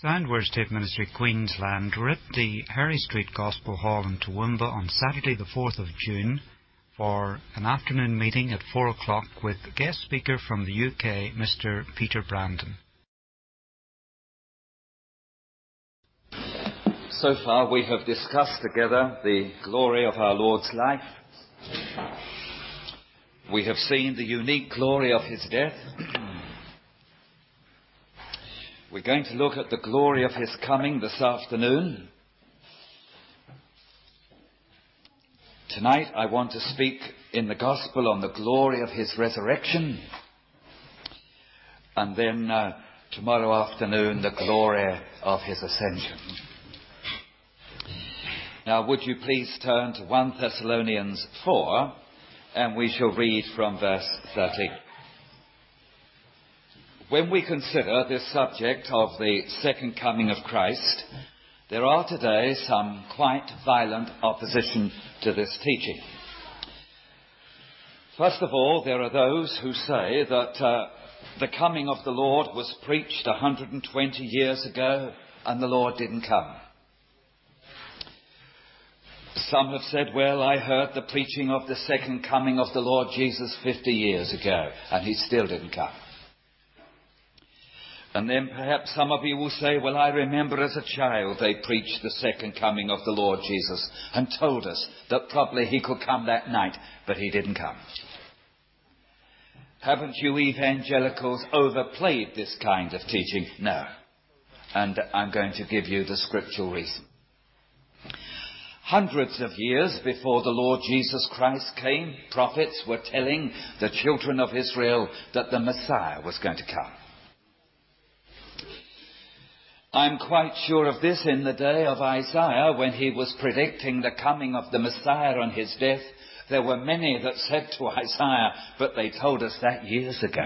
Sound Word State Ministry, Queensland. We're at the Harry Street Gospel Hall in Toowoomba on Saturday the 4th of June for an afternoon meeting at 4 o'clock with guest speaker from the UK, Mr. Peter Brandon. So far we have discussed together the glory of our Lord's life. We have seen the unique glory of his death. We're going to look at the glory of his coming this afternoon. Tonight I want to speak in the Gospel on the glory of his resurrection. And then tomorrow afternoon, the glory of his ascension. Now, would you please turn to 1 Thessalonians 4, and we shall read from verse 13. When we consider this subject of the second coming of Christ, there are today some quite violent opposition to this teaching. First of all, there are those who say that the coming of the Lord was preached 120 years ago and the Lord didn't come. Some have said, well, I heard the preaching of the second coming of the Lord Jesus 50 years ago and he still didn't come. And then perhaps some of you will say, well, I remember as a child they preached the second coming of the Lord Jesus and told us that probably he could come that night, but he didn't come. Haven't you evangelicals overplayed this kind of teaching? No. And I'm going to give you the scriptural reason. Hundreds of years before the Lord Jesus Christ came, prophets were telling the children of Israel that the Messiah was going to come. I'm quite sure of this in the day of Isaiah when he was predicting the coming of the Messiah on his death. There were many that said to Isaiah, but they told us that years ago.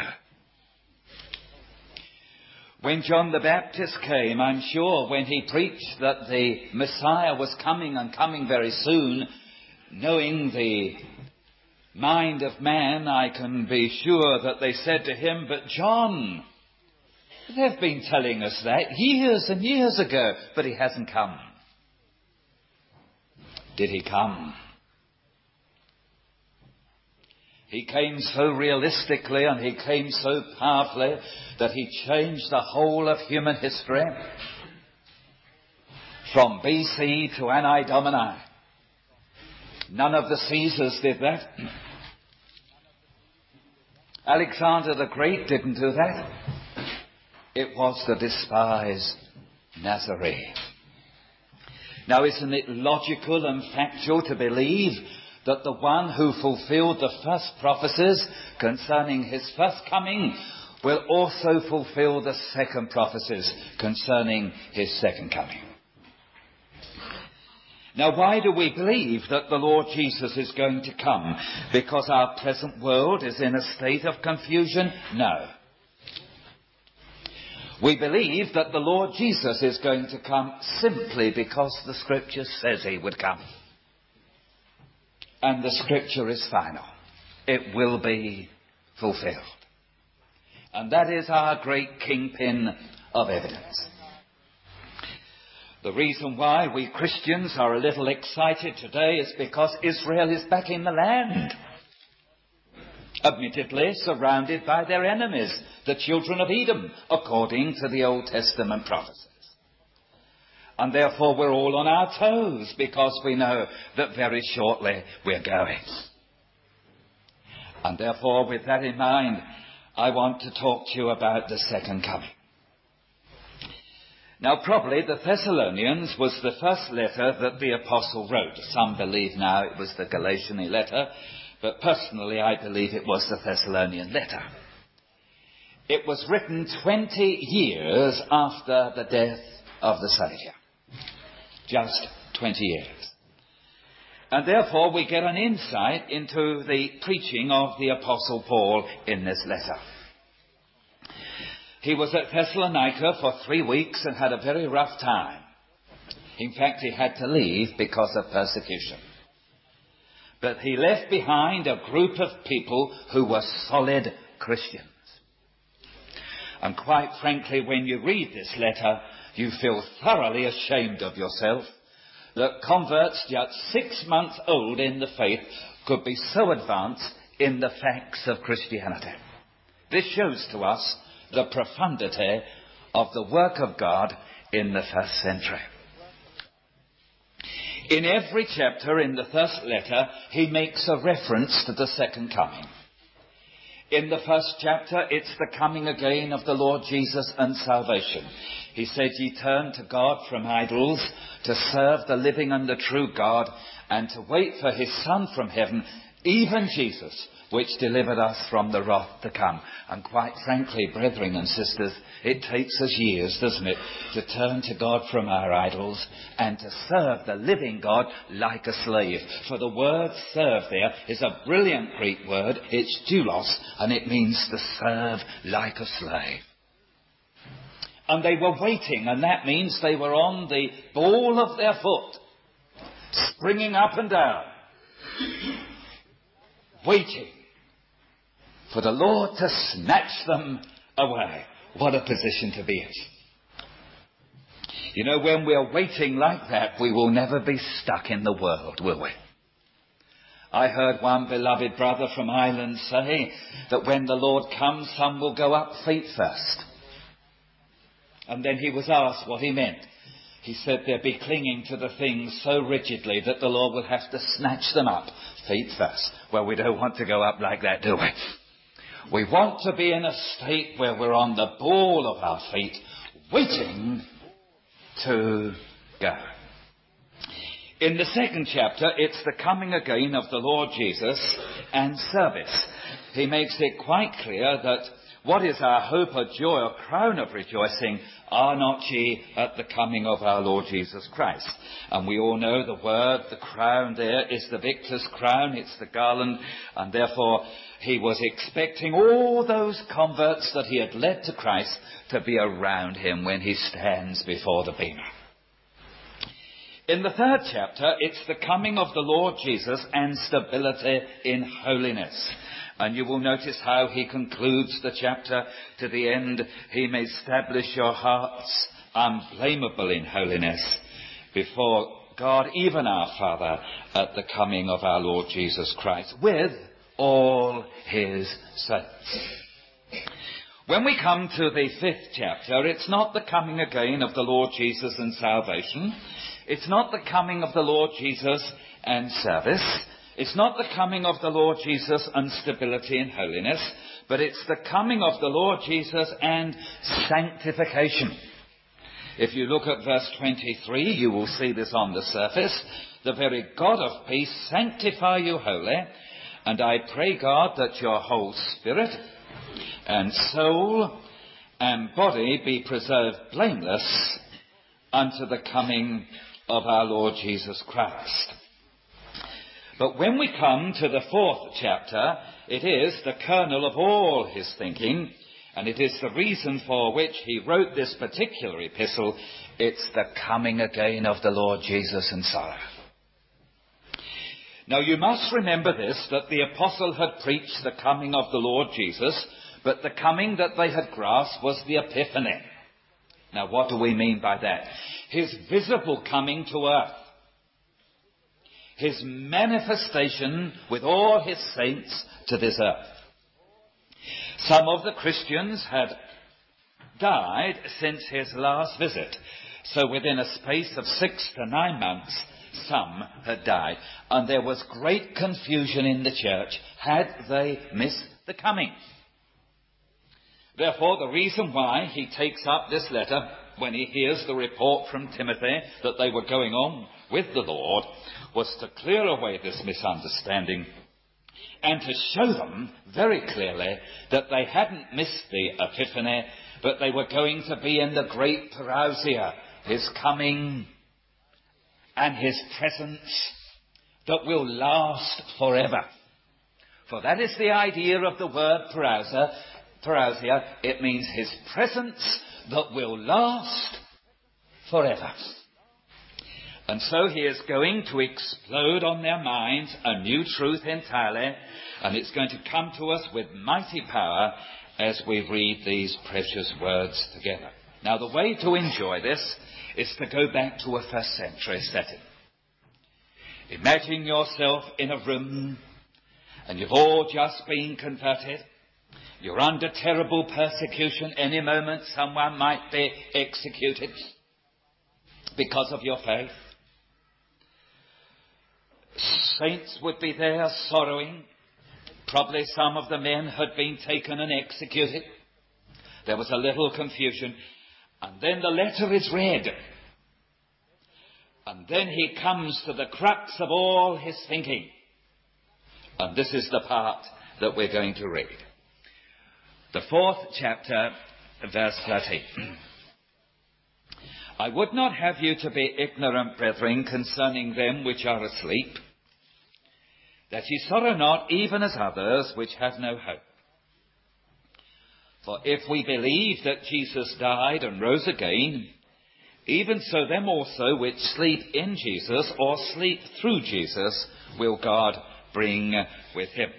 When John the Baptist came, I'm sure when he preached that the Messiah was coming and coming very soon, knowing the mind of man, I can be sure that they said to him, but John, they've been telling us that years and years ago, but he hasn't come. Did he come? He came so realistically and he came so powerfully that he changed the whole of human history. From BC to Anno Domini. None of the Caesars did that. Alexander the Great didn't do that. It was the despised Nazarene. Now, isn't it logical and factual to believe that the one who fulfilled the first prophecies concerning his first coming will also fulfill the second prophecies concerning his second coming? Now, why do we believe that the Lord Jesus is going to come? Because our present world is in a state of confusion? No. We believe that the Lord Jesus is going to come simply because the Scripture says he would come. And the Scripture is final. It will be fulfilled. And that is our great kingpin of evidence. The reason why we Christians are a little excited today is because Israel is back in the land. Admittedly surrounded by their enemies, the children of Edom, according to the Old Testament prophecies. And therefore we're all on our toes because we know that very shortly we're going. And therefore, with that in mind, I want to talk to you about the second coming. Now, probably the Thessalonians was the first letter that the apostle wrote. Some believe now it was the Galatian letter, but personally I believe it was the Thessalonian letter. It was written 20 years after the death of the Saviour. Just 20 years. And therefore we get an insight into the preaching of the Apostle Paul in this letter. He was at Thessalonica for 3 weeks and had a very rough time. In fact, he had to leave because of persecution. But he left behind a group of people who were solid Christians. And quite frankly, when you read this letter, you feel thoroughly ashamed of yourself that converts just 6 months old in the faith could be so advanced in the facts of Christianity. This shows to us the profundity of the work of God in the first century. In every chapter in the first letter, he makes a reference to the second coming. In the first chapter, it's the coming again of the Lord Jesus and salvation. He said, ye turn to God from idols, to serve the living and the true God, and to wait for his Son from heaven, even Jesus, which delivered us from the wrath to come. And quite frankly, brethren and sisters, it takes us years, doesn't it, to turn to God from our idols and to serve the living God like a slave. For the word serve there is a brilliant Greek word. It's doulos, and it means to serve like a slave. And they were waiting, and that means they were on the ball of their foot, springing up and down, waiting for the Lord to snatch them away. What a position to be in. You know, when we're waiting like that, we will never be stuck in the world, will we? I heard one beloved brother from Ireland say that when the Lord comes, some will go up feet first. And then he was asked what he meant. He said they'll be clinging to the things so rigidly that the Lord will have to snatch them up feet first. Well, we don't want to go up like that, do we? We want to be in a state where we're on the ball of our feet, waiting to go. In the second chapter, it's the coming again of the Lord Jesus and service. He makes it quite clear that what is our hope, a joy, a crown of rejoicing, are not ye at the coming of our Lord Jesus Christ? And we all know the word, the crown there, is the victor's crown, it's the garland, and therefore he was expecting all those converts that he had led to Christ to be around him when he stands before the Bema. In the third chapter, it's the coming of the Lord Jesus and stability in holiness. And you will notice how he concludes the chapter to the end. He may establish your hearts unblameable in holiness before God, even our Father, at the coming of our Lord Jesus Christ, with all his saints. When we come to the fifth chapter, it's not the coming again of the Lord Jesus and salvation. It's not the coming of the Lord Jesus and service. It's not the coming of the Lord Jesus and stability and holiness, but it's the coming of the Lord Jesus and sanctification. If you look at verse 23, you will see this on the surface. The very God of peace sanctify you wholly, and I pray God that your whole spirit and soul and body be preserved blameless unto the coming of our Lord Jesus Christ. But when we come to the fourth chapter, it is the kernel of all his thinking, and it is the reason for which he wrote this particular epistle. It's the coming again of the Lord Jesus and sorrow. Now you must remember this, that the apostle had preached the coming of the Lord Jesus, but the coming that they had grasped was the Epiphany. Now what do we mean by that? His visible coming to earth. His manifestation with all his saints to this earth. Some of the Christians had died since his last visit. So within a space of 6 to 9 months, some had died. And there was great confusion in the church. Had they missed the coming? Therefore, the reason why he takes up this letter when he hears the report from Timothy that they were going on with the Lord was to clear away this misunderstanding and to show them very clearly that they hadn't missed the Epiphany, but they were going to be in the great parousia, his coming and his presence that will last forever. For that is the idea of the word parousia. Parousia, it means his presence that will last forever. And so he is going to explode on their minds a new truth entirely, and it's going to come to us with mighty power as we read these precious words together. Now, the way to enjoy this is to go back to a first century setting. Imagine yourself in a room and you've all just been converted. You're under terrible persecution. Any moment someone might be executed because of your faith. Saints would be there sorrowing. Probably some of the men had been taken and executed. There was a little confusion. And then the letter is read. And then he comes to the crux of all his thinking. And this is the part that we're going to read. The 4th chapter, verse 13. I would not have you to be ignorant, brethren, concerning them which are asleep, that ye sorrow not, even as others which have no hope. For if we believe that Jesus died and rose again, even so them also which sleep in Jesus, or sleep through Jesus, will God bring with him.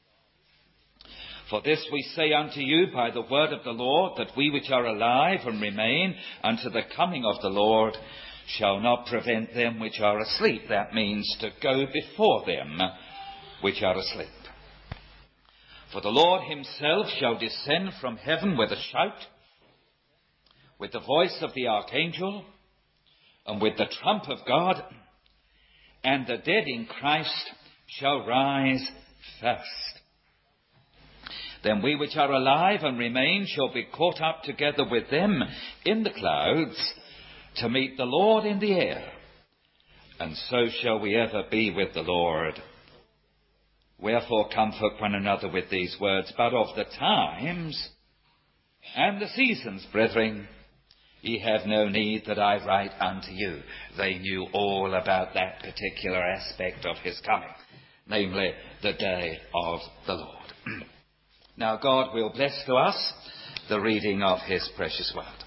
For this we say unto you by the word of the Lord, that we which are alive and remain unto the coming of the Lord shall not prevent them which are asleep. That means to go before them which are asleep. For the Lord himself shall descend from heaven with a shout, with the voice of the archangel, and with the trump of God, and the dead in Christ shall rise first. Then we which are alive and remain shall be caught up together with them in the clouds to meet the Lord in the air, and so shall we ever be with the Lord. Wherefore comfort one another with these words, but of the times and the seasons, brethren, ye have no need that I write unto you. They knew all about that particular aspect of his coming, namely the day of the Lord. Now God will bless to us the reading of his precious word.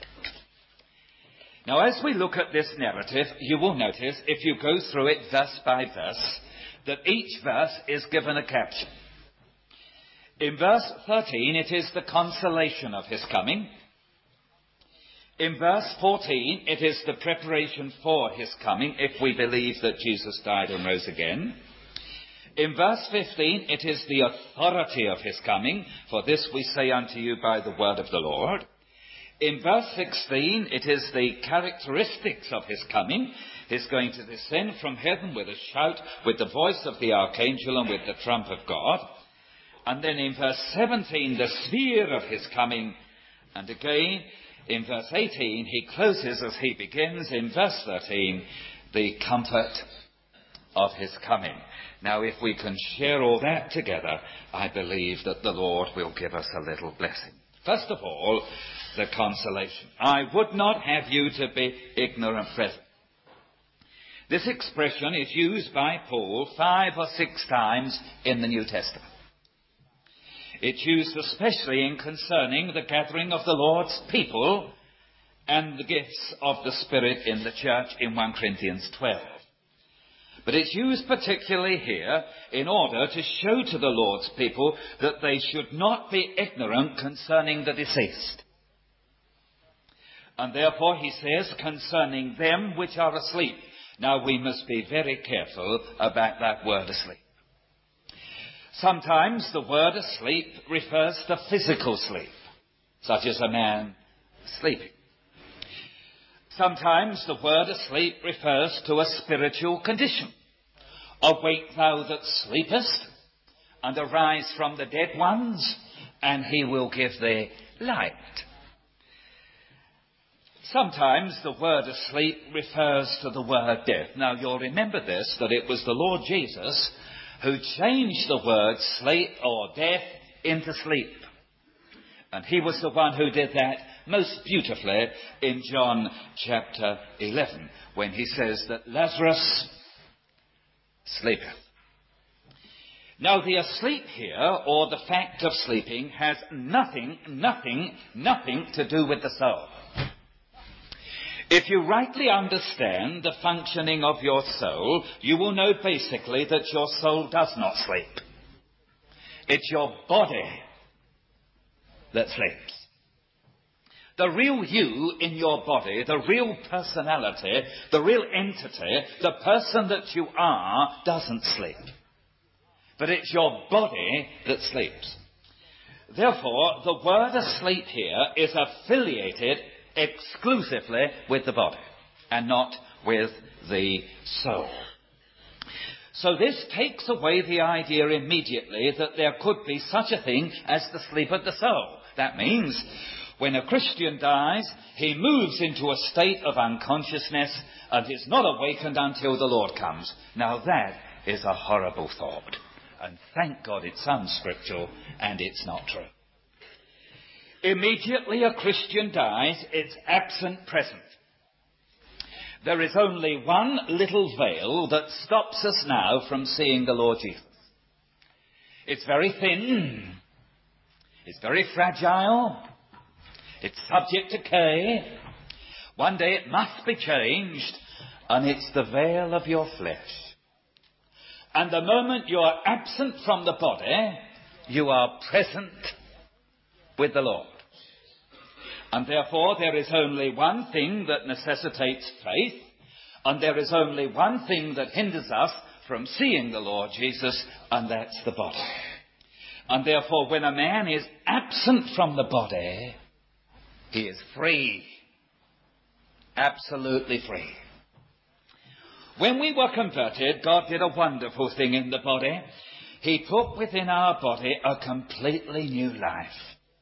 Now as we look at this narrative, you will notice, if you go through it verse by verse, that each verse is given a caption. In verse 13, it is the consolation of his coming. In verse 14, it is the preparation for his coming, if we believe that Jesus died and rose again. In verse 15, it is the authority of his coming. For this we say unto you by the word of the Lord. In verse 16, it is the characteristics of his coming. He's going to descend from heaven with a shout, with the voice of the archangel and with the trump of God. And then in verse 17, the sphere of his coming. And again, in verse 18, he closes as he begins. In verse 13, the comfort of his coming. Now, if we can share all that together, I believe that the Lord will give us a little blessing. First of all, the consolation. I would not have you to be ignorant, brethren. This expression is used by Paul 5 or 6 times in the New Testament. It's used especially in concerning the gathering of the Lord's people and the gifts of the Spirit in the church in 1 Corinthians 12. But it's used particularly here in order to show to the Lord's people that they should not be ignorant concerning the deceased. And therefore he says, concerning them which are asleep. Now we must be very careful about that word asleep. Sometimes the word asleep refers to physical sleep, such as a man sleeping. Sometimes the word asleep refers to a spiritual condition. Awake thou that sleepest, and arise from the dead ones, and he will give thee light. Sometimes the word asleep refers to the word death. Now you'll remember this, that it was the Lord Jesus who changed the word sleep or death into sleep. And he was the one who did that most beautifully in John chapter 11, when he says that Lazarus sleepeth. Now the asleep here, or the fact of sleeping, has nothing to do with the soul. If you rightly understand the functioning of your soul, you will know basically that your soul does not sleep. It's your body that sleeps. The real you in your body, the real personality, the real entity, the person that you are, doesn't sleep. But it's your body that sleeps. Therefore, the word asleep here is affiliated exclusively with the body and not with the soul. So this takes away the idea immediately that there could be such a thing as the sleep of the soul. That means when a Christian dies, he moves into a state of unconsciousness and is not awakened until the Lord comes. Now that is a horrible thought. And thank God it's unscriptural and it's not true. Immediately a Christian dies, it's absent present. There is only one little veil that stops us now from seeing the Lord Jesus. It's very thin. It's very fragile. It's subject to decay. One day it must be changed, and it's the veil of your flesh. And the moment you are absent from the body, you are present with the Lord. And therefore there is only one thing that necessitates faith, and there is only one thing that hinders us from seeing the Lord Jesus, and that's the body. And therefore when a man is absent from the body, he is free. Absolutely free. When we were converted, God did a wonderful thing in the body. He put within our body a completely new life.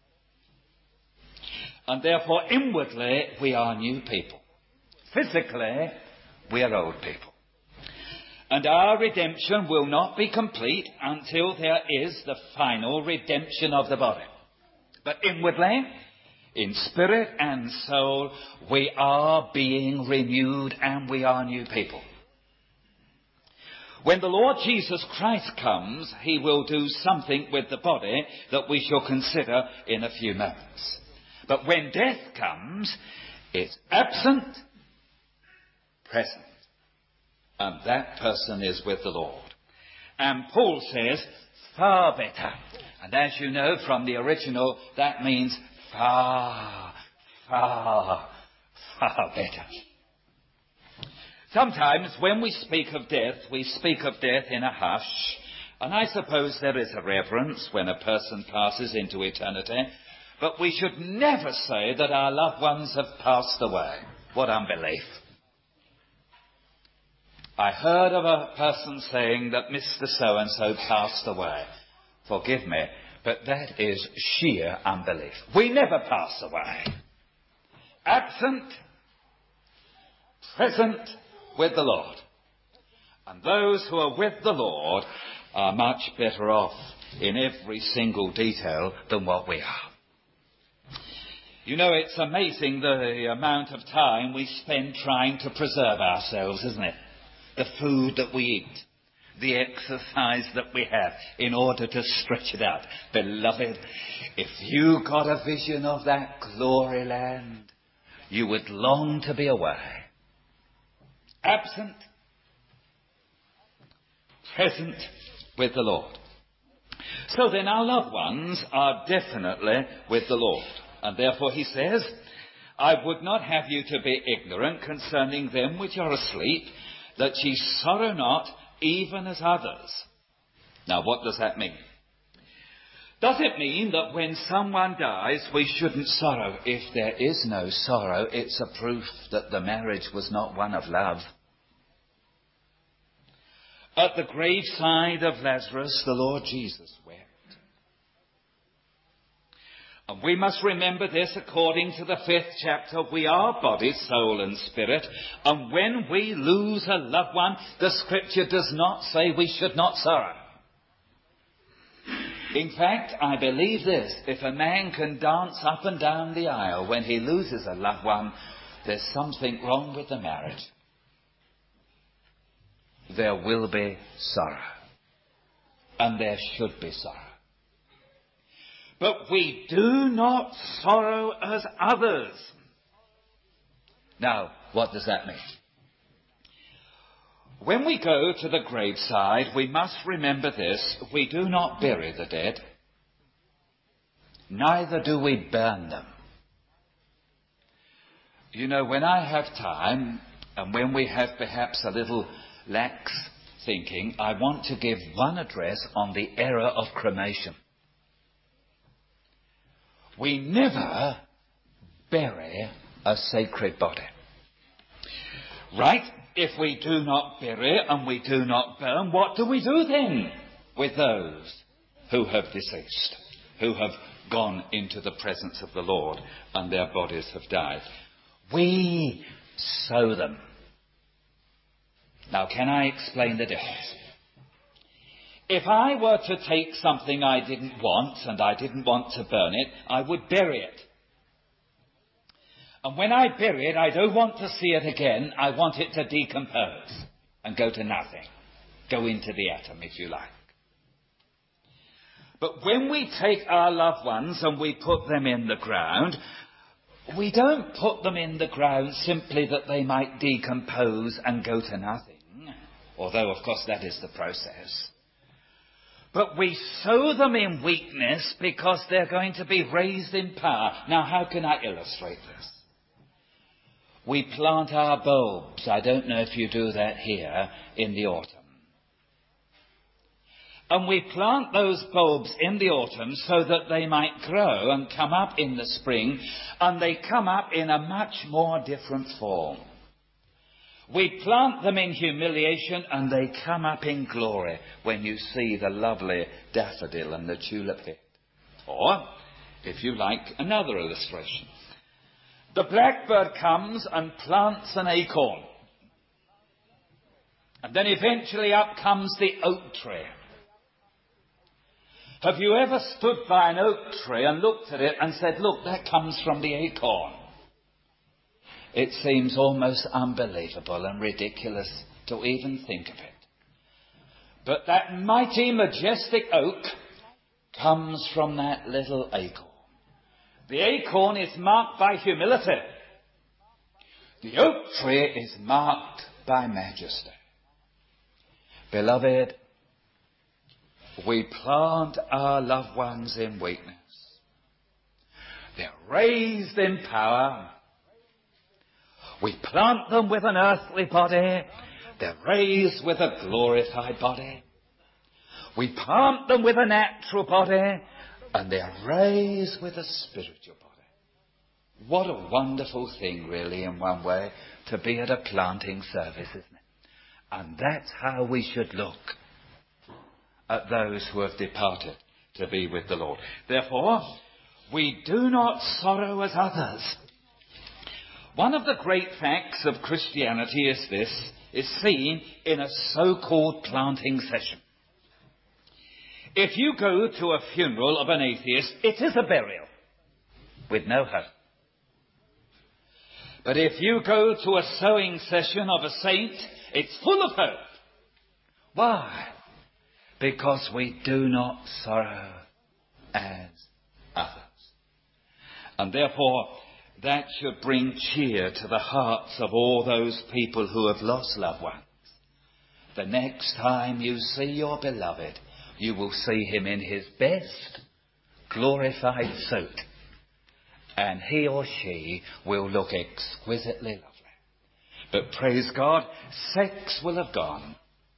And therefore, inwardly, we are new people. Physically, we are old people. And our redemption will not be complete until there is the final redemption of the body. But inwardly, in spirit and soul, we are being renewed and we are new people. When the Lord Jesus Christ comes, he will do something with the body that we shall consider in a few moments. But when death comes, it's absent, present. And that person is with the Lord. And Paul says, far better. And as you know from the original, that means far, far, far better. Sometimes when we speak of death, we speak of death in a hush. And I suppose there is a reverence when a person passes into eternity. But we should never say that our loved ones have passed away. What unbelief. I heard of a person saying that Mr. So-and-so passed away. Forgive me, but that is sheer unbelief. We never pass away. Absent, present with the Lord. And those who are with the Lord are much better off in every single detail than what we are. You know, it's amazing the amount of time we spend trying to preserve ourselves, isn't it? The food that we eat, the exercise that we have in order to stretch it out. Beloved, if you got a vision of that glory land, you would long to be away. Absent, present with the Lord. So then our loved ones are definitely with the Lord. And therefore he says, I would not have you to be ignorant concerning them which are asleep, that ye sorrow not, even as others. Now what does that mean? Does it mean that when someone dies, we shouldn't sorrow? If there is no sorrow, it's a proof that the marriage was not one of love. At the graveside of Lazarus, the Lord Jesus wept. And we must remember this according to the 5th chapter. We are body, soul and spirit. And when we lose a loved one, the scripture does not say we should not sorrow. In fact, I believe this. If a man can dance up and down the aisle when he loses a loved one, there's something wrong with the marriage. There will be sorrow. And there should be sorrow. But we do not sorrow as others. Now, what does that mean? When we go to the graveside, we must remember this. We do not bury the dead. Neither do we burn them. You know, when I have time, and when we have perhaps a little lax thinking, I want to give one address on the error of cremation. We never bury a sacred body. Right? If we do not bury and we do not burn, what do we do then with those who have deceased, who have gone into the presence of the Lord and their bodies have died? We sow them. Now, can I explain the difference? If I were to take something I didn't want and I didn't want to burn it, I would bury it. And when I bury it, I don't want to see it again. I want it to decompose and go to nothing. Go into the atom, if you like. But when we take our loved ones and we put them in the ground, we don't put them in the ground simply that they might decompose and go to nothing. Although, of course, that is the process. But we sow them in weakness because they're going to be raised in power. Now, how can I illustrate this? We plant our bulbs. I don't know if you do that here in the autumn. And we plant those bulbs in the autumn so that they might grow and come up in the spring, and they come up in a much more different form. We plant them in humiliation and they come up in glory when you see the lovely daffodil and the tulip head. Or, if you like, another illustration. The blackbird comes and plants an acorn. And then eventually up comes the oak tree. Have you ever stood by an oak tree and looked at it and said, look, that comes from the acorn? It seems almost unbelievable and ridiculous to even think of it. But that mighty, majestic oak comes from that little acorn. The acorn is marked by humility. The oak tree is marked by majesty. Beloved, we plant our loved ones in weakness. They're raised in power. We plant them with an earthly body. They're raised with a glorified body. We plant them with a natural body. And they're raised with a spiritual body. What a wonderful thing, really, in one way, to be at a planting service, isn't it? And that's how we should look at those who have departed to be with the Lord. Therefore, we do not sorrow as others. One of the great facts of Christianity is seen in a so-called planting session. If you go to a funeral of an atheist, it is a burial with no hope. But if you go to a sowing session of a saint, it's full of hope. Why? Because we do not sorrow as others. And therefore, that should bring cheer to the hearts of all those people who have lost loved ones. The next time you see your beloved, you will see him in his best glorified suit. And he or she will look exquisitely lovely. But praise God, sex will have gone.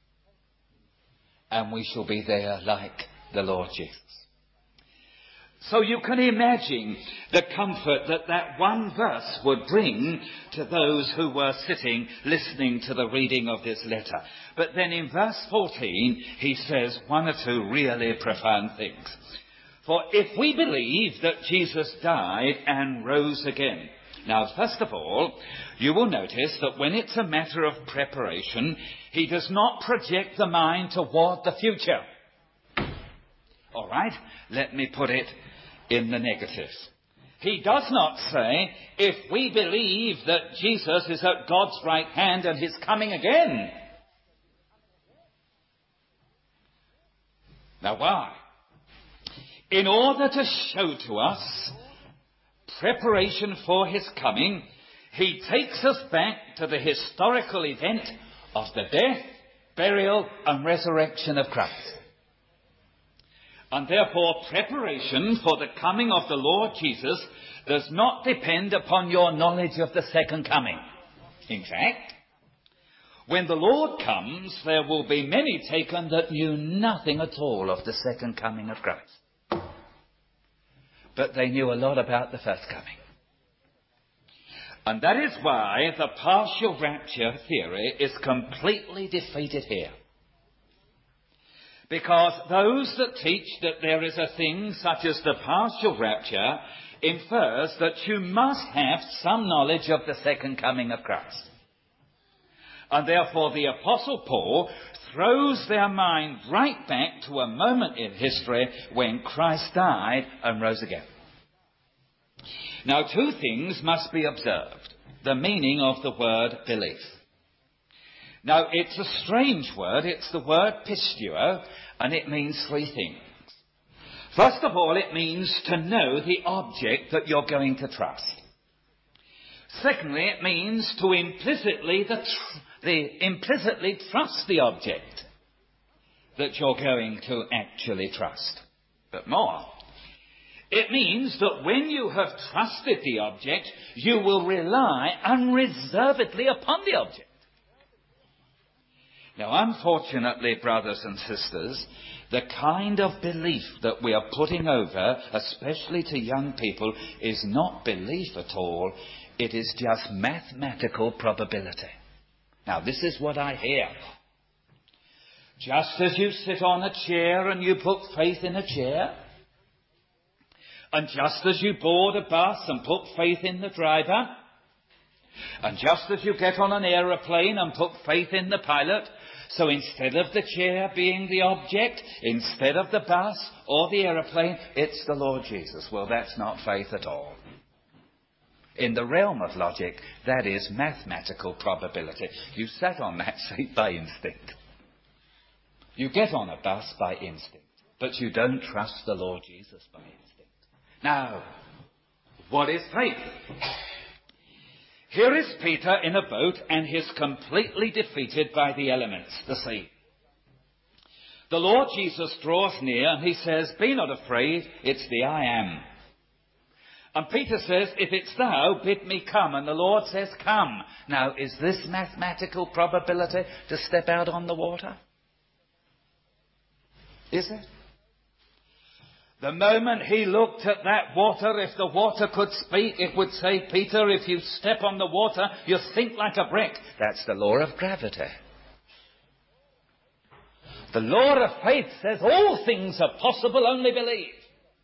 And we shall be there like the Lord Jesus. So you can imagine the comfort that that one verse would bring to those who were sitting listening to the reading of this letter. But then in verse 14, he says one or two really profound things. For if we believe that Jesus died and rose again. Now, first of all, you will notice that when it's a matter of preparation, he does not project the mind toward the future. All right? Let me put it in the negative. He does not say, if we believe that Jesus is at God's right hand and he's coming again. Now why? In order to show to us preparation for his coming, he takes us back to the historical event of the death, burial and resurrection of Christ. And therefore, preparation for the coming of the Lord Jesus does not depend upon your knowledge of the second coming. In fact, when the Lord comes, there will be many taken that knew nothing at all of the second coming of Christ. But they knew a lot about the first coming. And that is why the partial rapture theory is completely defeated here. Because those that teach that there is a thing such as the partial rapture infers that you must have some knowledge of the second coming of Christ. And therefore the Apostle Paul throws their mind right back to a moment in history when Christ died and rose again. Now, two things must be observed. The meaning of the word belief. Now, it's a strange word. It's the word pisteuo, and it means three things. First of all, it means to know the object that you're going to trust. Secondly, it means to implicitly trust the object that you're going to actually trust. But more, it means that when you have trusted the object, you will rely unreservedly upon the object. Now, unfortunately, brothers and sisters, the kind of belief that we are putting over, especially to young people, is not belief at all. It is just mathematical probability. Now, this is what I hear. Just as you sit on a chair and you put faith in a chair, and just as you board a bus and put faith in the driver, and just as you get on an aeroplane and put faith in the pilot, so instead of the chair being the object, instead of the bus or the aeroplane, it's the Lord Jesus. Well, that's not faith at all. In the realm of logic, that is mathematical probability. You sat on that seat by instinct. You get on a bus by instinct, but you don't trust the Lord Jesus by instinct. Now, what is faith? Here is Peter in a boat, and he's completely defeated by the elements, the sea. The Lord Jesus draws near and he says, "Be not afraid, it's the I am." And Peter says, "If it's thou, bid me come." And the Lord says, "Come." Now, is this mathematical probability to step out on the water? Is it? The moment he looked at that water, if the water could speak, it would say, "Peter, if you step on the water, you sink like a brick." That's the law of gravity. The law of faith says all things are possible, only believe.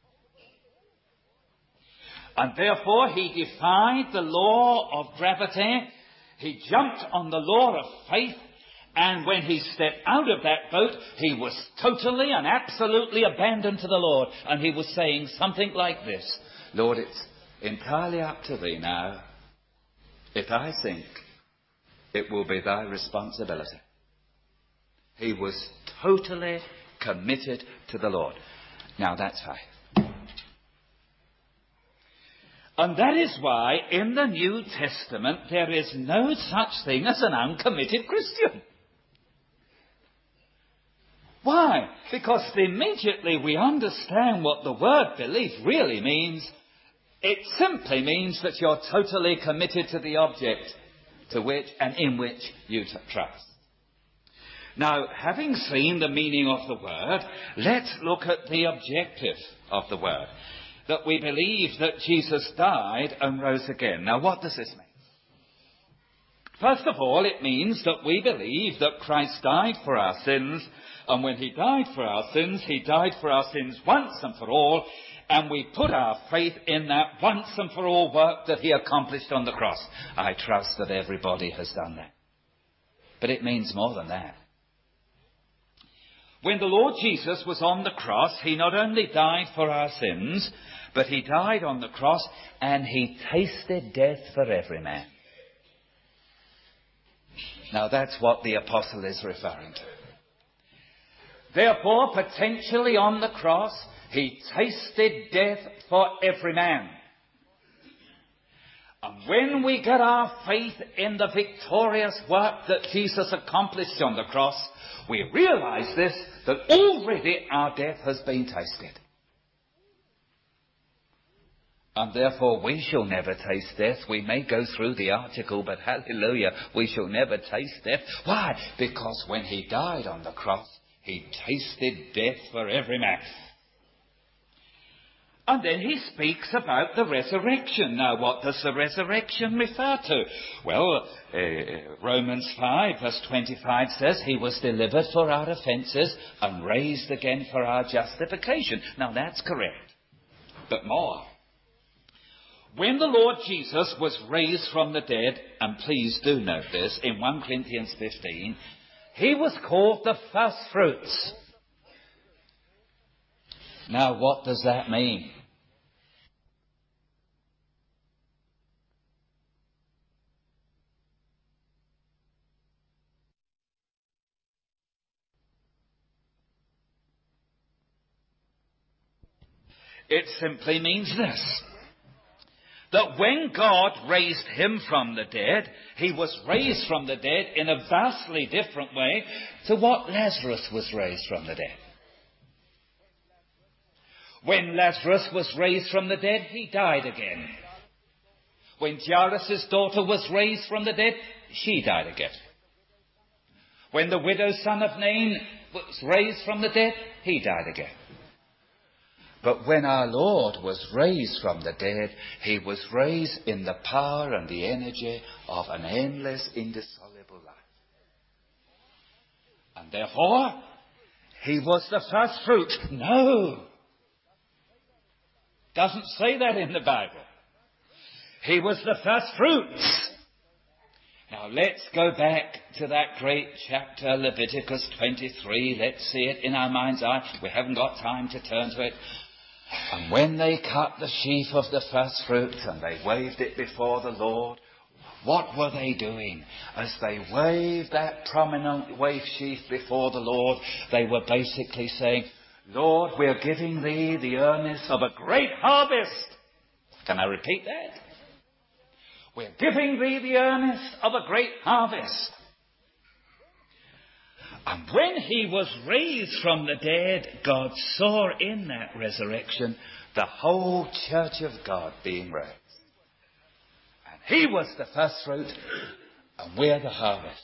And therefore he defied the law of gravity. He jumped on the law of faith. And when he stepped out of that boat, he was totally and absolutely abandoned to the Lord. And he was saying something like this: "Lord, it's entirely up to thee now. If I sink, it will be thy responsibility." He was totally committed to the Lord. Now that's faith. And that is why in the New Testament there is no such thing as an uncommitted Christian. Why? Because immediately we understand what the word belief really means. It simply means that you're totally committed to the object to which and in which you trust. Now, having seen the meaning of the word, let's look at the objective of the word. That we believe that Jesus died and rose again. Now, what does this mean? First of all, it means that we believe that Christ died for our sins, and when he died for our sins, he died for our sins once and for all, and we put our faith in that once and for all work that he accomplished on the cross. I trust that everybody has done that. But it means more than that. When the Lord Jesus was on the cross, he not only died for our sins, but he died on the cross and he tasted death for every man. Now that's what the apostle is referring to. Therefore, potentially on the cross, he tasted death for every man. And when we get our faith in the victorious work that Jesus accomplished on the cross, we realize this, that already our death has been tasted. And therefore we shall never taste death. We may go through the article, but hallelujah, we shall never taste death. Why? Because when he died on the cross, he tasted death for every man. And then he speaks about the resurrection. Now, what does the resurrection refer to? Well, Romans 5 verse 25 says, he was delivered for our offences and raised again for our justification. Now, that's correct. But more. When the Lord Jesus was raised from the dead, and please do note this, in 1 Corinthians 15, he was called the first fruits. Now, what does that mean? It simply means this, that when God raised him from the dead, he was raised from the dead in a vastly different way to what Lazarus was raised from the dead. When Lazarus was raised from the dead, he died again. When Jairus' daughter was raised from the dead, she died again. When the widow's son of Nain was raised from the dead, he died again. But when our Lord was raised from the dead, he was raised in the power and the energy of an endless, indissoluble life. And therefore, he was the first fruit. No! Doesn't say that in the Bible. He was the first fruits. Now let's go back to that great chapter, Leviticus 23. Let's see it in our mind's eye. We haven't got time to turn to it. And when they cut the sheaf of the first fruits and they waved it before the Lord, what were they doing? As they waved that prominent wave sheaf before the Lord, they were basically saying, Lord, we are giving thee the earnest of a great harvest. Can I repeat that? We're giving thee the earnest of a great harvest. And when he was raised from the dead, God saw in that resurrection the whole church of God being raised. And he was the first fruit, and we're the harvest.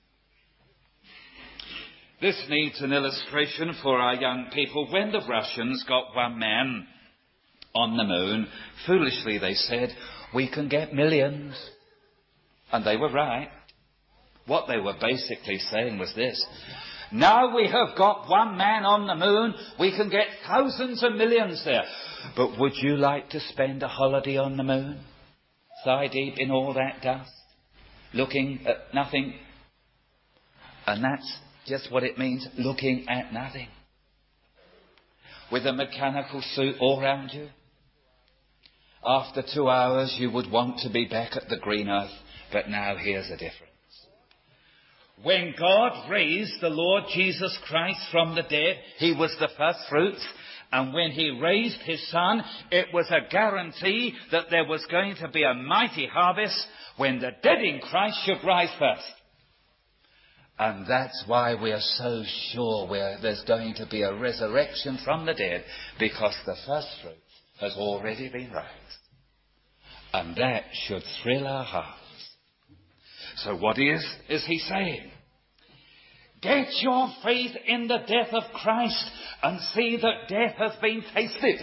This needs an illustration for our young people. When the Russians got one man on the moon, foolishly they said, we can get millions. And they were right. What they were basically saying was this, now we have got one man on the moon, we can get thousands of millions there. But would you like to spend a holiday on the moon? Thigh deep in all that dust, looking at nothing? And that's just what it means, looking at nothing. With a mechanical suit all round you. After 2 hours you would want to be back at the green earth, but now here's the difference. When God raised the Lord Jesus Christ from the dead, he was the first fruits. And when he raised his son, it was a guarantee that there was going to be a mighty harvest when the dead in Christ should rise first. And that's why we are so sure there's going to be a resurrection from the dead, because the first fruits has already been raised. And that should thrill our hearts. So what is he saying? Get your faith in the death of Christ and see that death has been tasted.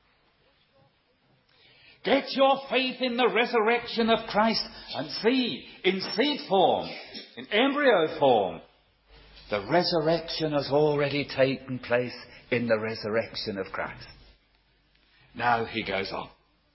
Get your faith in the resurrection of Christ and see in seed form, in embryo form, the resurrection has already taken place in the resurrection of Christ. Now he goes on.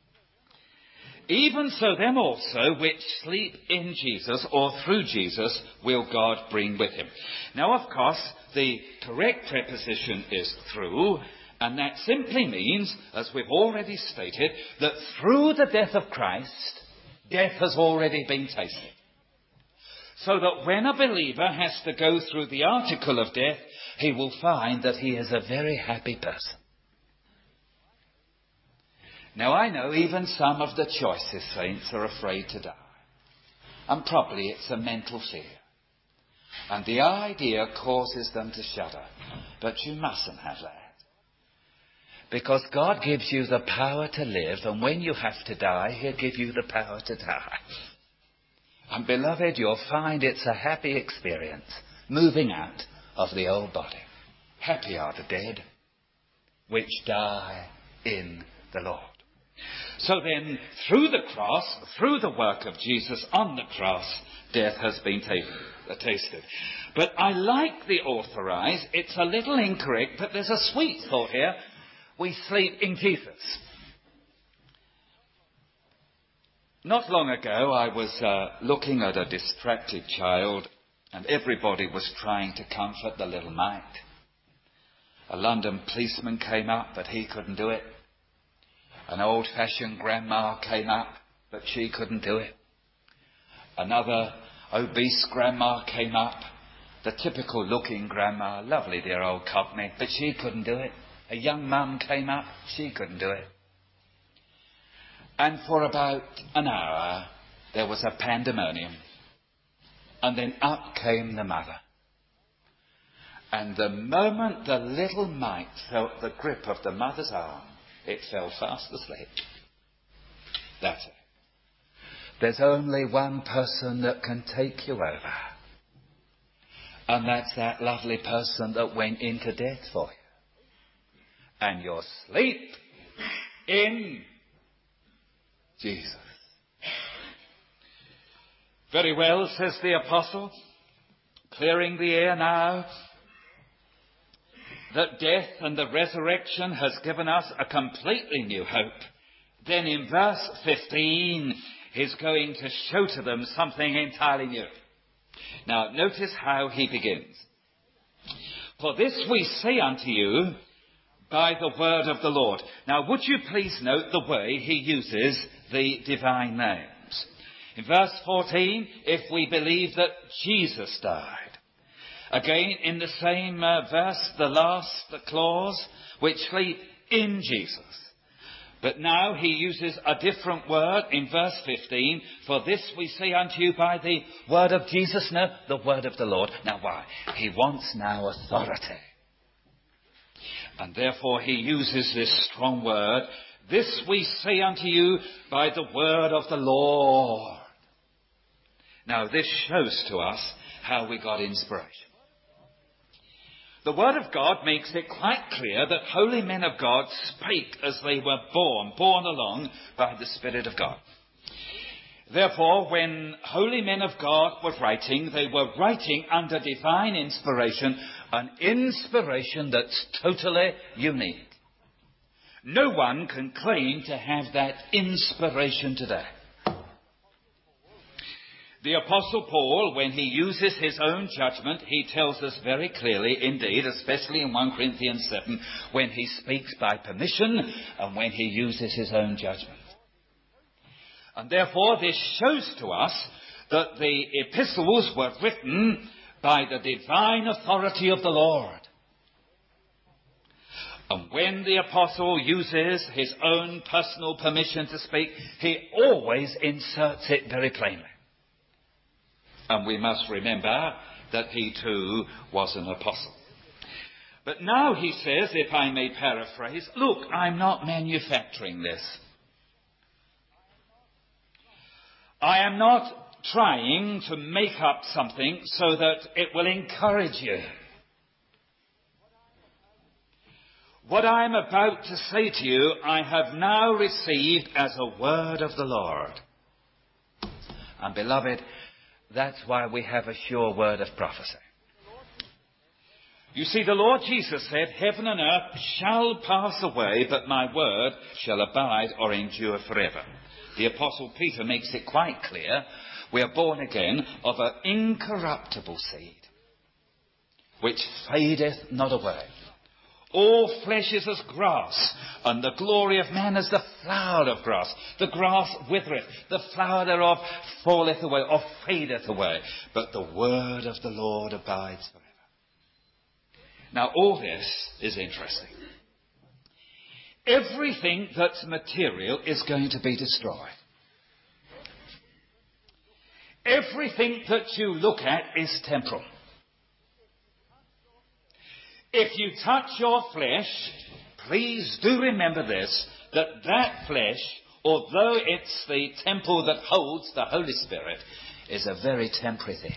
Even so them also which sleep in Jesus or through Jesus will God bring with him. Now, of course, the correct preposition is through, and that simply means, as we've already stated, that through the death of Christ, death has already been tasted. So that when a believer has to go through the article of death, he will find that he is a very happy person. Now I know even some of the choicest saints are afraid to die. And probably it's a mental fear. And the idea causes them to shudder. But you mustn't have that. Because God gives you the power to live, and when you have to die, He'll give you the power to die. And beloved, you'll find it's a happy experience, moving out of the old body. Happy are the dead, which die in the Lord. So then, through the cross, through the work of Jesus on the cross, death has been tasted. But I like the authorized. It's a little incorrect, but there's a sweet thought here. We sleep in Jesus. Not long ago, I was looking at a distracted child, and everybody was trying to comfort the little mite. A London policeman came up, but he couldn't do it. An old-fashioned grandma came up, but she couldn't do it. Another obese grandma came up, the typical-looking grandma, lovely dear old Cockney, but she couldn't do it. A young mum came up, she couldn't do it. And for about an hour, there was a pandemonium. And then up came the mother. And the moment the little mite felt the grip of the mother's arm, it fell fast asleep. That's it. There's only one person that can take you over. And that's that lovely person that went into death for you. And you're asleep in Jesus. Very well, says the apostle, clearing the air now, that death and the resurrection has given us a completely new hope. Then in verse 15, he's going to show to them something entirely new. Now, notice how he begins. For this we say unto you by the word of the Lord. Now, would you please note the way he uses the divine names. In verse 14, if we believe that Jesus died. Again, in the same verse, the last clause, which sleep in Jesus. But now he uses a different word in verse 15. For this we say unto you by the word of Jesus, no, the word of the Lord. Now why? He wants now authority. And therefore he uses this strong word. This we say unto you by the word of the Lord. Now this shows to us how we got inspiration. The Word of God makes it quite clear that holy men of God spake as they were born along by the Spirit of God. Therefore, when holy men of God were writing, they were writing under divine inspiration, an inspiration that's totally unique. No one can claim to have that inspiration today. The Apostle Paul, when he uses his own judgment, he tells us very clearly indeed, especially in 1 Corinthians 7, when he speaks by permission and when he uses his own judgment. And therefore this shows to us that the epistles were written by the divine authority of the Lord. And when the apostle uses his own personal permission to speak, he always inserts it very plainly. And we must remember that he too was an apostle. But now he says, if I may paraphrase, look, I'm not manufacturing this. I am not trying to make up something so that it will encourage you. What I am about to say to you, I have now received as a word of the Lord. And beloved, that's why we have a sure word of prophecy. You see, the Lord Jesus said, heaven and earth shall pass away, but my word shall abide or endure forever. The Apostle Peter makes it quite clear, we are born again of an incorruptible seed, which fadeth not away. All flesh is as grass, and the glory of man as the flower of grass. The grass withereth, the flower thereof falleth away, or fadeth away. But the word of the Lord abides forever. Now all this is interesting. Everything that's material is going to be destroyed. Everything that you look at is temporal. If you touch your flesh, please do remember this, that flesh, although it's the temple that holds the Holy Spirit, is a very temporary thing.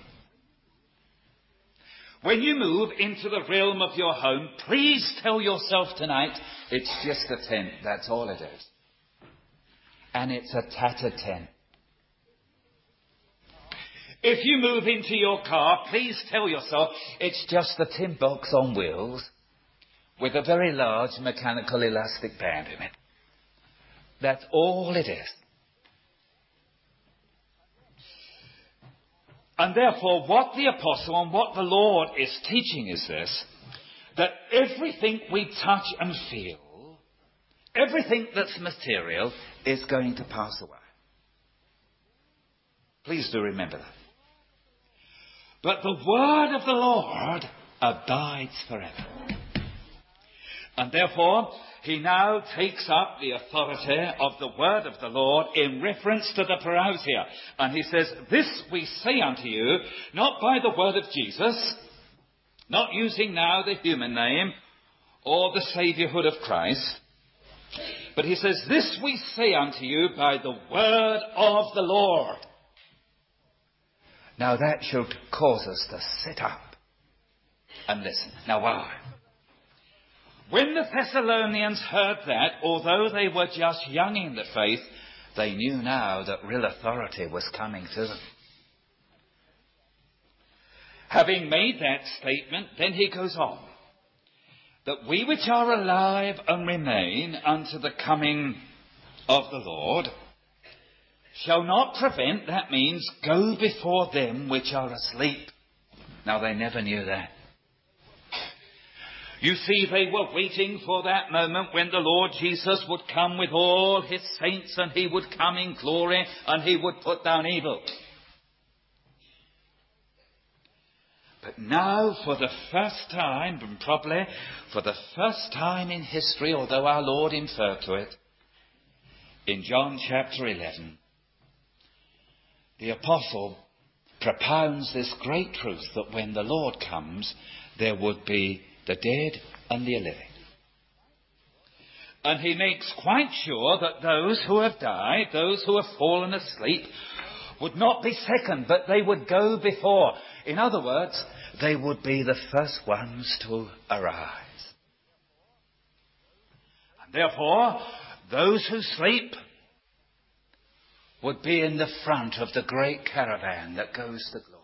When you move into the realm of your home, please tell yourself tonight, it's just a tent, that's all it is. And it's a tattered tent. If you move into your car, please tell yourself it's just a tin box on wheels with a very large mechanical elastic band in it. That's all it is. And therefore, what the apostle and what the Lord is teaching is this, that everything we touch and feel, everything that's material, is going to pass away. Please do remember that. But the word of the Lord abides forever. And therefore, he now takes up the authority of the word of the Lord in reference to the parousia. And he says, this we say unto you, not by the word of Jesus, not using now the human name or the saviourhood of Christ, but he says, this we say unto you by the word of the Lord. Now that should cause us to sit up and listen. Now why? When the Thessalonians heard that, although they were just young in the faith, they knew now that real authority was coming to them. Having made that statement, then he goes on, that we which are alive and remain unto the coming of the Lord shall not prevent, that means go before them which are asleep. Now they never knew that. You see, they were waiting for that moment when the Lord Jesus would come with all his saints and he would come in glory and he would put down evil. But now, for the first time, and probably for the first time in history, although our Lord inferred to it, in John chapter 11, the apostle propounds this great truth that when the Lord comes, there would be the dead and the living. And he makes quite sure that those who have died, those who have fallen asleep, would not be second, but they would go before. In other words, they would be the first ones to arise. And therefore, those who sleep would be in the front of the great caravan that goes to glory.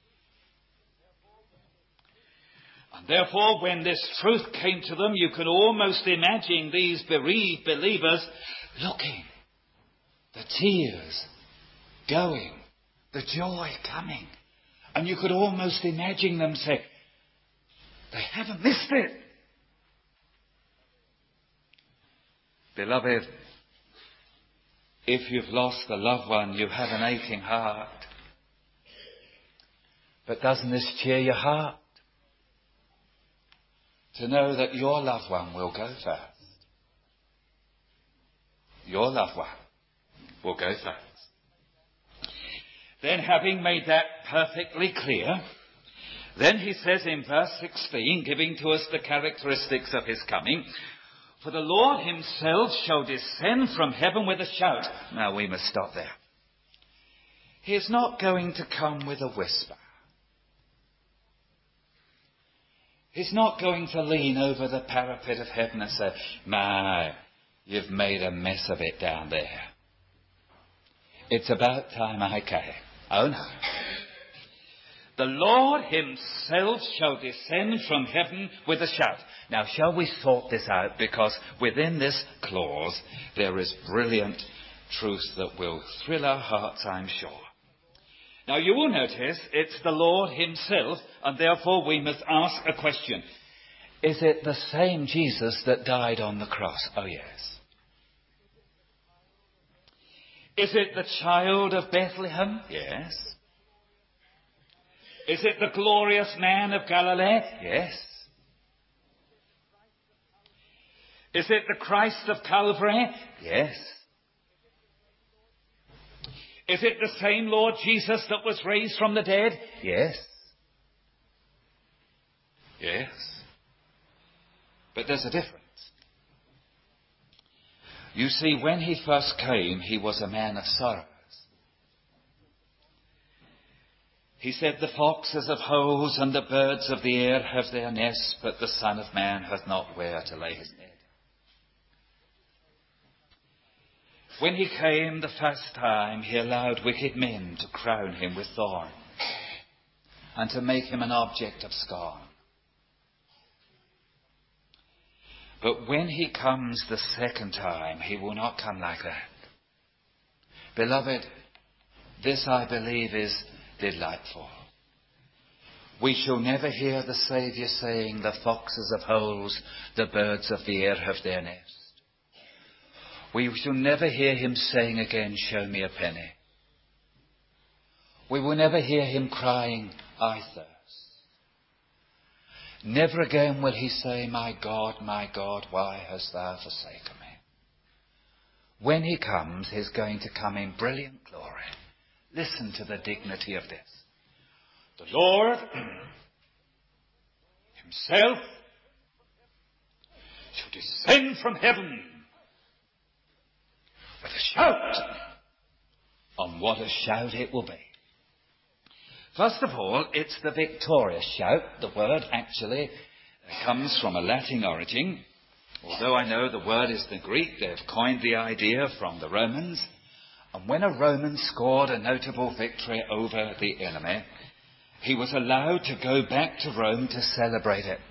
And therefore, when this truth came to them, you could almost imagine these bereaved believers looking, the tears going, the joy coming. And you could almost imagine them say, they haven't missed it. Beloved, if you've lost a loved one, you have an aching heart. But doesn't this cheer your heart? To know that your loved one will go first. Your loved one will go first. Then, having made that perfectly clear, then he says in verse 16, giving to us the characteristics of his coming, for the Lord himself shall descend from heaven with a shout. Now we must stop there. He is not going to come with a whisper. He's not going to lean over the parapet of heaven and say, my, you've made a mess of it down there. It's about time I came. Oh no. The Lord himself shall descend from heaven with a shout. Now shall we sort this out? Because within this clause there is brilliant truth that will thrill our hearts, I'm sure. Now you will notice it's the Lord himself, and therefore we must ask a question. Is it the same Jesus that died on the cross? Oh yes. Is it the child of Bethlehem? Yes. Is it the glorious man of Galilee? Yes. Is it the Christ of Calvary? Yes. Is it the same Lord Jesus that was raised from the dead? Yes. Yes. But there's a difference. You see, when he first came, he was a man of sorrows. He said, the foxes have holes and the birds of the air have their nests, but the Son of Man hath not where to lay his head. When he came the first time, he allowed wicked men to crown him with thorns and to make him an object of scorn. But when he comes the second time, he will not come like that. Beloved, this I believe is delightful. We shall never hear the Saviour saying, the foxes have holes, the birds of the air have their nest. We shall never hear him saying again, show me a penny. We will never hear him crying, I thirst. Never again will he say, my God, why hast thou forsaken me? When he comes, he's going to come in brilliant glory. Listen to the dignity of this. The Lord himself shall descend from heaven with a shout. And what a shout it will be. First of all, it's the victorious shout. The word actually comes from a Latin origin. Although I know the word is the Greek, they've coined the idea from the Romans. And when a Roman scored a notable victory over the enemy, he was allowed to go back to Rome to celebrate it.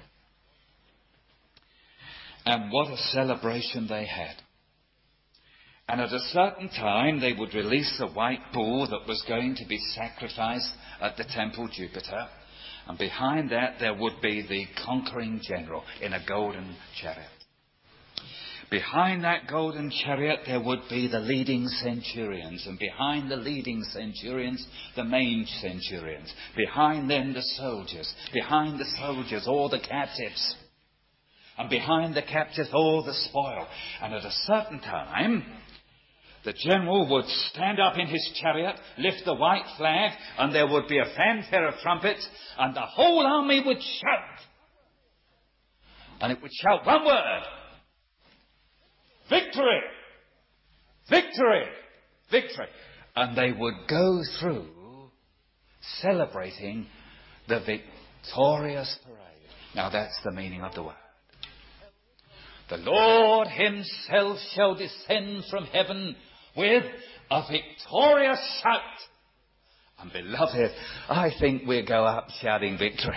And what a celebration they had. And at a certain time, they would release a white bull that was going to be sacrificed at the temple Jupiter. And behind that, there would be the conquering general in a golden chariot. Behind that golden chariot, there would be the leading centurions. And behind the leading centurions, the main centurions. Behind them, the soldiers. Behind the soldiers, all the captives. And behind the captives, all the spoil. And at a certain time, the general would stand up in his chariot, lift the white flag, and there would be a fanfare of trumpets, and the whole army would shout. And it would shout one word. Victory! Victory! Victory! And they would go through celebrating the victorious parade. Now that's the meaning of the word. The Lord himself shall descend from heaven with a victorious shout. And beloved, I think we'll go up shouting victory.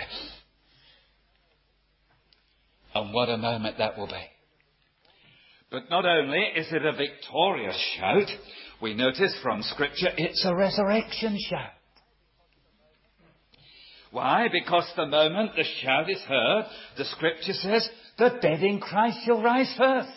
And what a moment that will be. But not only is it a victorious shout, we notice from Scripture it's a resurrection shout. Why? Because the moment the shout is heard, the Scripture says, the dead in Christ shall rise first.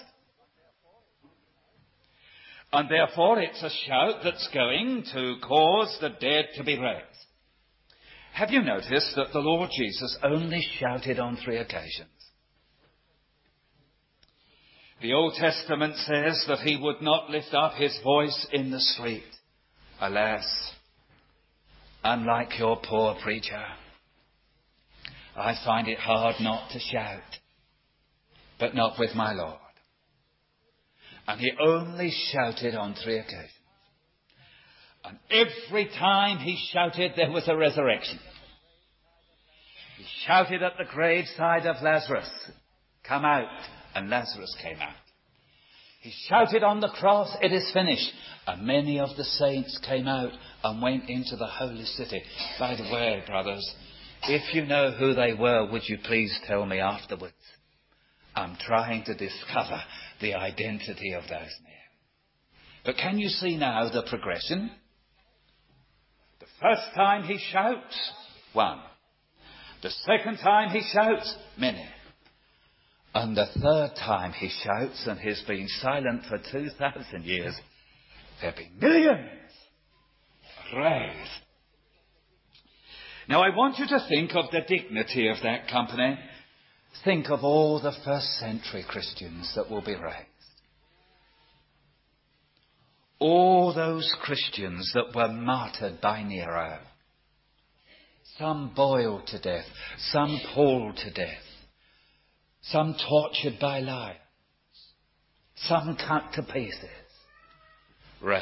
And therefore it's a shout that's going to cause the dead to be raised. Have you noticed that the Lord Jesus only shouted on 3 occasions? The Old Testament says that he would not lift up his voice in the street. Alas, unlike your poor preacher, I find it hard not to shout, but not with my Lord. And he only shouted on 3 occasions. And every time he shouted, there was a resurrection. He shouted at the graveside of Lazarus, come out, and Lazarus came out. He shouted on the cross, it is finished. And many of the saints came out and went into the holy city. By the way, brothers, if you know who they were, would you please tell me afterwards? I'm trying to discover the identity of those men. But can you see now the progression? The first time he shouts, 1. The second time he shouts, many. And the third time he shouts, and he's been silent for 2,000 years, there'll be millions raised. Now I want you to think of the dignity of that company. Think of all the first century Christians that will be raised. All those Christians that were martyred by Nero. Some boiled to death, some hauled to death, some tortured by lions, some cut to pieces. Raised.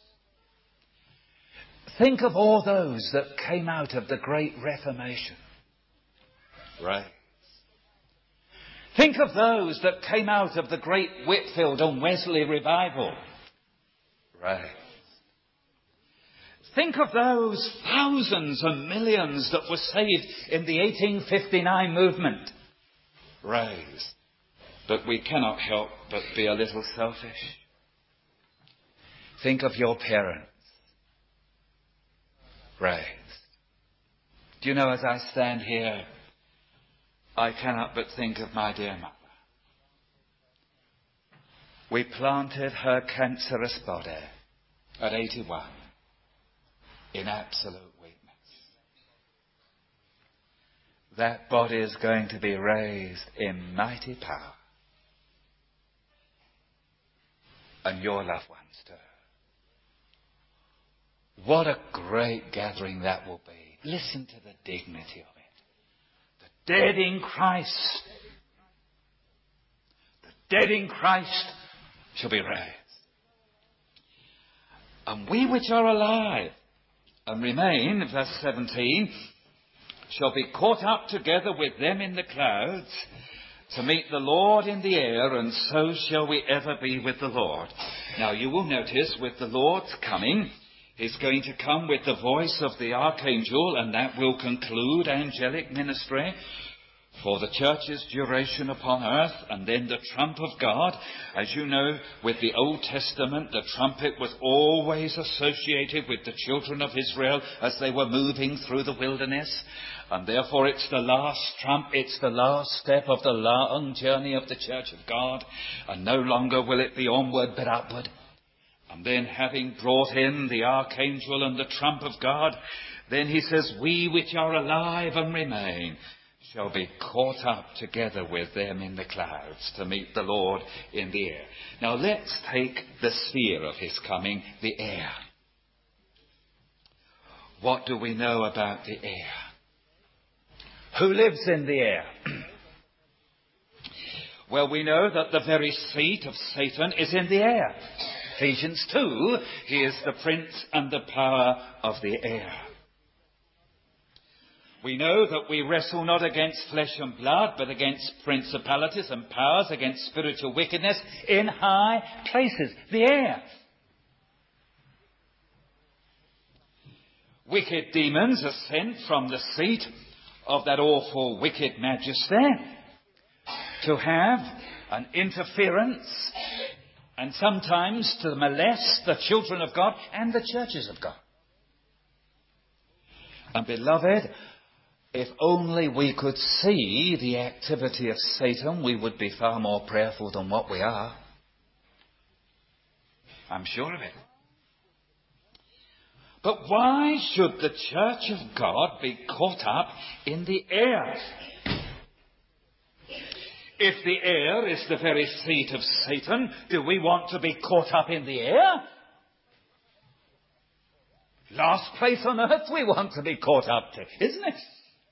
Think of all those that came out of the Great Reformation. Raised. Think of those that came out of the Great Whitefield and Wesley revival. Raised. Think of those thousands and millions that were saved in the 1859 movement. Raised. But we cannot help but be a little selfish. Think of your parents. Raised. Do you know, as I stand here, I cannot but think of my dear mother. We planted her cancerous body at 81 in absolute weakness. That body is going to be raised in mighty power. And your loved ones too. What a great gathering that will be. Listen to the dignity of it. The dead in Christ. The dead in Christ shall be raised. And we which are alive and remain, verse 17, shall be caught up together with them in the clouds to meet the Lord in the air, and so shall we ever be with the Lord. Now you will notice with the Lord's coming, He's going to come with the voice of the archangel, and that will conclude angelic ministry for the church's duration upon earth, and then the trump of God. As you know, with the Old Testament, the trumpet was always associated with the children of Israel as they were moving through the wilderness. And therefore it's the last trump, it's the last step of the long journey of the church of God. And no longer will it be onward but upward. And then having brought in the archangel and the trump of God, then he says, we which are alive and remain shall be caught up together with them in the clouds to meet the Lord in the air. Now let's take the sphere of his coming, the air. What do we know about the air? Who lives in the air? Well, we know that the very seat of Satan is in the air. Ephesians 2, he is the prince and the power of the air. We know that we wrestle not against flesh and blood, but against principalities and powers, against spiritual wickedness in high places. The air. Wicked demons are sent from the seat of that awful wicked majesty to have an interference and sometimes to molest the children of God and the churches of God. And beloved, if only we could see the activity of Satan, we would be far more prayerful than what we are. I'm sure of it. But why should the church of God be caught up in the air? If the air is the very seat of Satan, do we want to be caught up in the air? Last place on earth we want to be caught up to, isn't it?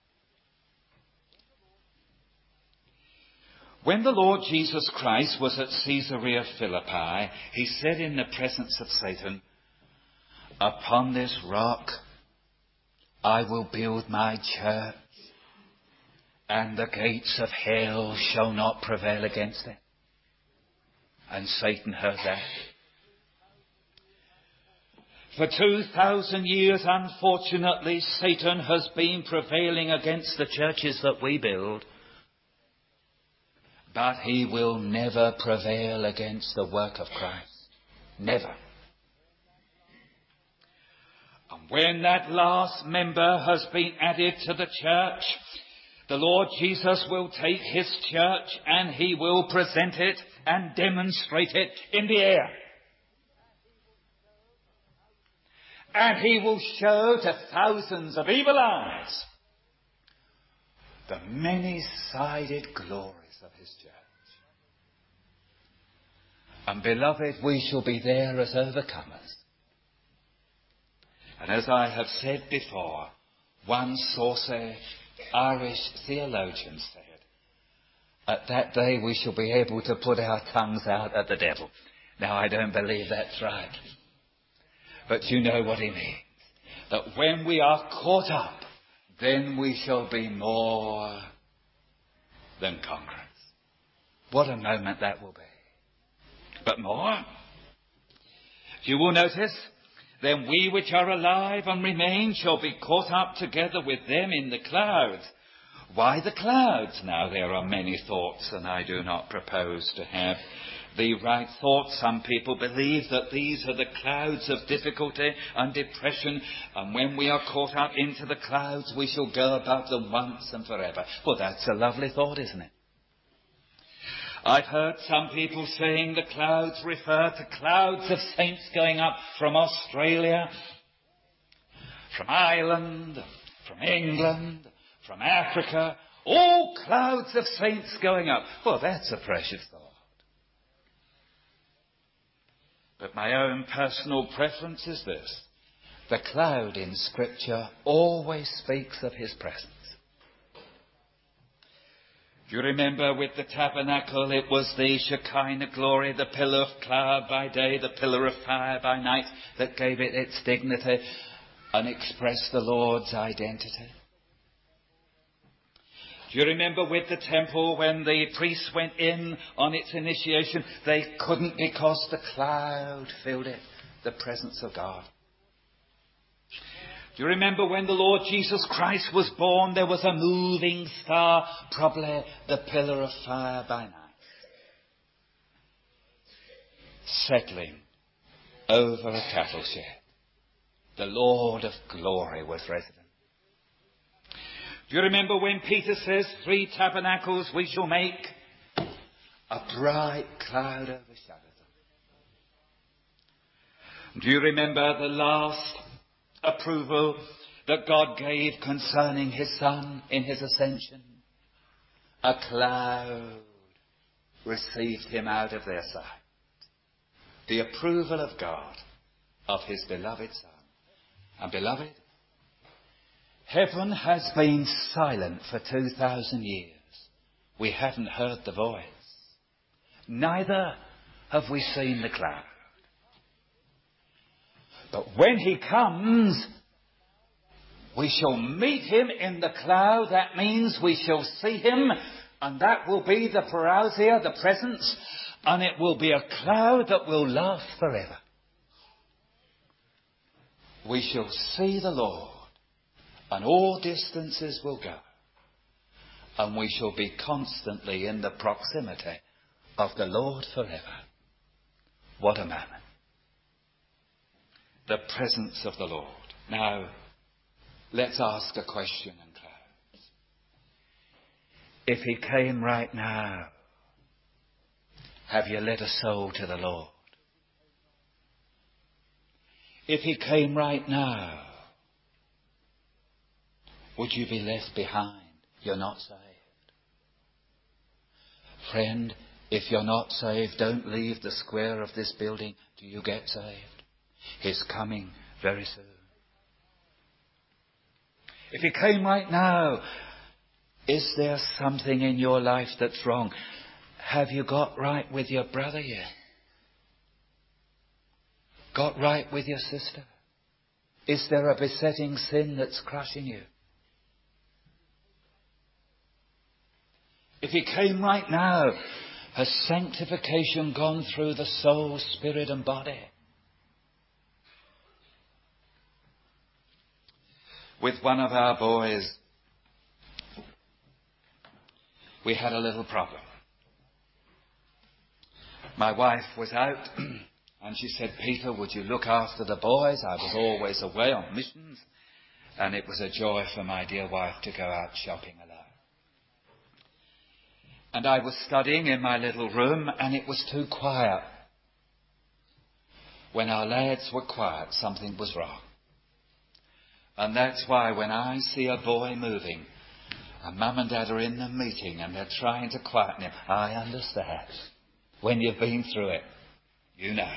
When the Lord Jesus Christ was at Caesarea Philippi, he said in the presence of Satan, upon this rock I will build my church, and the gates of hell shall not prevail against it. And Satan heard that. For 2,000 years, unfortunately, Satan has been prevailing against the churches that we build. But he will never prevail against the work of Christ. Never. And when that last member has been added to the church, the Lord Jesus will take his church and he will present it and demonstrate it in the air. And he will show to thousands of evil eyes the many-sided glories of his church. And beloved, we shall be there as overcomers. And as I have said before, one saucy Irish theologian said, at that day we shall be able to put our tongues out at the devil. Now, I don't believe that's right. But you know what he means. That when we are caught up, then we shall be more than conquerors. What a moment that will be. But more. You will notice, then we which are alive and remain shall be caught up together with them in the clouds. Why the clouds? Now, there are many thoughts, and I do not propose to have the right thoughts. Some people believe that these are the clouds of difficulty and depression, and when we are caught up into the clouds, we shall go above them once and forever. Well, that's a lovely thought, isn't it? I've heard some people saying the clouds refer to clouds of saints going up from Australia, from Ireland, from England, from Africa, all clouds of saints going up. Well, that's a precious thought. But my own personal preference is this. The cloud in Scripture always speaks of his presence. You remember with the tabernacle, it was the Shekinah glory, the pillar of cloud by day, the pillar of fire by night, that gave it its dignity and expressed the Lord's identity. Do you remember with the temple when the priests went in on its initiation, they couldn't because the cloud filled it, the presence of God. Do you remember when the Lord Jesus Christ was born, there was a moving star, probably the pillar of fire by night, settling over a cattle shed. The Lord of glory was resident. Do you remember when Peter says, 3 tabernacles we shall make? A bright cloud overshadowed them. Do you remember the last approval that God gave concerning his Son in his ascension? A cloud received him out of their sight. The approval of God of his beloved Son. And beloved, heaven has been silent for 2,000 years. We haven't heard the voice. Neither have we seen the cloud. But when he comes, we shall meet him in the cloud. That means we shall see him, and that will be the parousia, the presence, and it will be a cloud that will last forever. We shall see the Lord, and all distances will go, and we shall be constantly in the proximity of the Lord forever. What a moment. The presence of the Lord. Now, let's ask a question and close. If he came right now, have you led a soul to the Lord? If he came right now, would you be left behind? You're not saved. Friend, if you're not saved, don't leave the square of this building till you get saved. He's coming very soon. If he came right now, is there something in your life that's wrong? Have you got right with your brother yet? Got right with your sister? Is there a besetting sin that's crushing you? If he came right now, has sanctification gone through the soul, spirit and body? With one of our boys, we had a little problem. My wife was out and she said, Peter, would you look after the boys? I was always away on missions, and it was a joy for my dear wife to go out shopping alone. And I was studying in my little room, and it was too quiet. When our lads were quiet, something was wrong. And that's why when I see a boy moving, And Mum and Dad are in the meeting and they're trying to quieten him. I understand. When you've been through it, you know.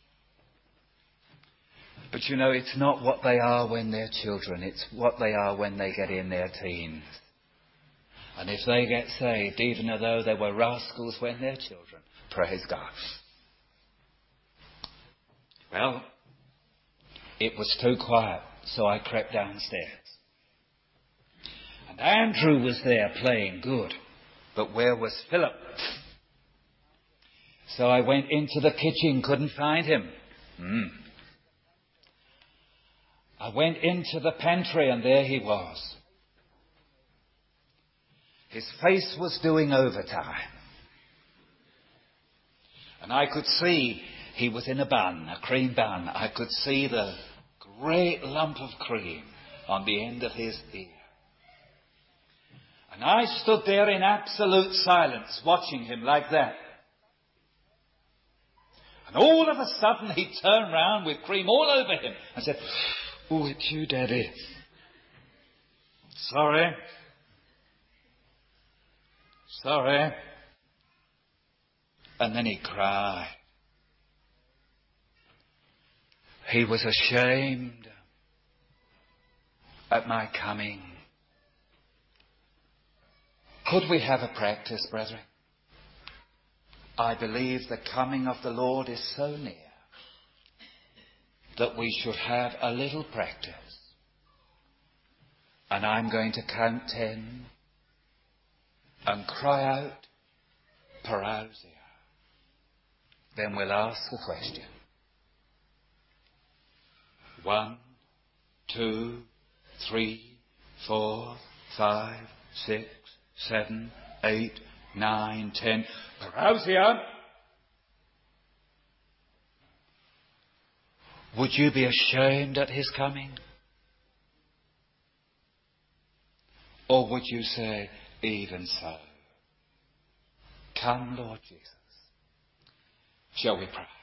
But you know, it's not what they are when they're children. It's what they are when they get in their teens. And if they get saved, even though they were rascals when they're children, praise God. Well, it was too quiet, so I crept downstairs. And Andrew was there playing good. But where was Philip? So I went into the kitchen, couldn't find him. I went into the pantry and there he was. His face was doing overtime. And I could see he was in a bun, a cream bun. I could see the great lump of cream on the end of his ear. And I stood there in absolute silence, watching him like that. And all of a sudden he turned round with cream all over him and said, "Oh, it's you, Daddy. Sorry. And then he cried. He was ashamed at my coming. Could we have a practice, brethren? I believe the coming of the Lord is so near that we should have a little practice. And I'm going to count 10 and cry out, parousia. Then we'll ask the question. 1, 2, 3, 4, 5, 6, 7, 8, 9, 10. Parousia! Would you be ashamed at his coming? Or would you say, even so? Come, Lord Jesus. Shall we pray?